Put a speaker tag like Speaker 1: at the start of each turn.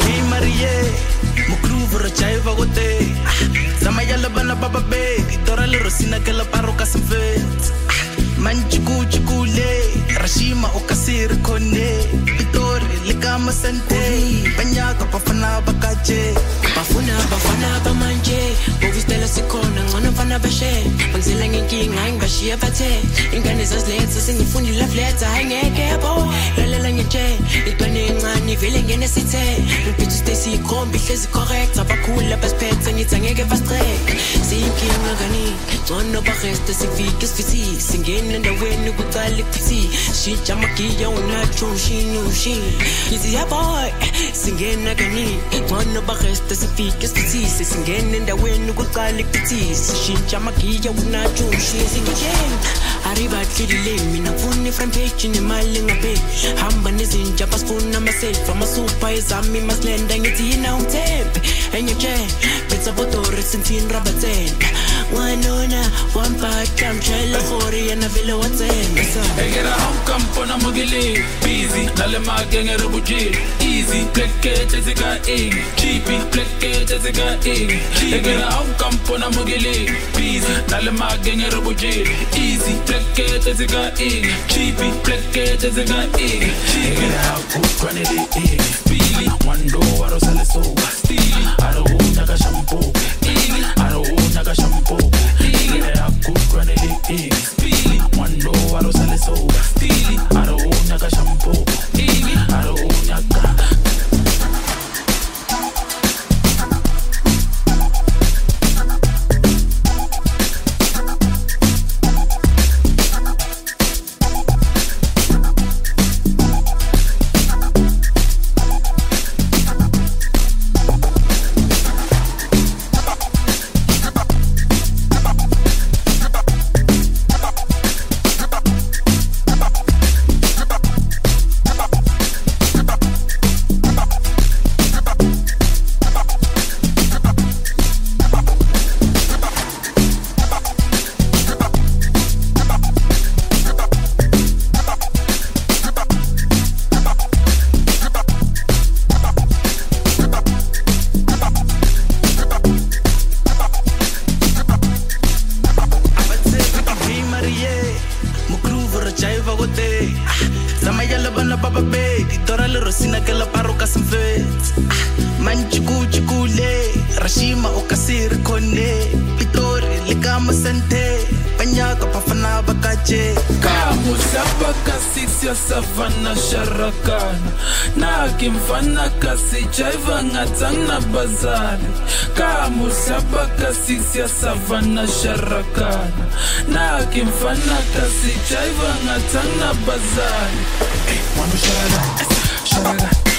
Speaker 1: Hey Marie, mukruvu rachaiva gote. Sama yala bana baba be, dora le rosina ke la paroka semfet. Manchuku chukule, rashima okasir kone. Pitori le kama sante, banyaka pafana bakache.
Speaker 2: Bafana bamanje, bovistela sikona ngona mfana bashe. Bangizela ngenkinga ngibashiya bathe. Ingane zaziletha sengifundile love letter ayengeke yabo. Lalela nje, itwane encane vele ngene sithe. Ngiphethe Stacy ikhombi hlezi correct, abakhula basiphethe ngithi angeke bastrek. Siyinkinga kani, ngcono bareste sivike sifithi. Singena endaweni kuqala ikuthi. Shija magiya unacho ushin. Ngithi yabo, singena kani, ngcono bareste sivike sifithi. Singena endaweni kuqala ikuthi. Shija magiya unacho ushin. Arriba tlidile mina funi front page nemali ngabe. Hamba nezinja basifuna myself amasupa ezami maslenda ngithi yina umthembe. Enye pizza botore sentin rabaten. Wanona wampata mchela khori yana vile watsenga.
Speaker 3: Egera hamkampo na mugili busy nale magenge rebuji easy plekete zika ing cheapy plekete zika ing. Egera hamkampo na mugili busy nale magenge rebuji easy plekete zika ing cheapy plekete zika ing. Egera hamkukwanele ing Billy wando waro sale so steely aro naka shampoo ili aro naka shampoo. Egera hamkukwanele ing Billy wando waro sale so steely aro naka shampoo ili aro naka. Savana sharakana na kimfana kasi chaiva ngatana bazari kamu sabaka sisi savana sharakana na kimfana kasi chaiva ngatana bazari. Hey, manu sharaga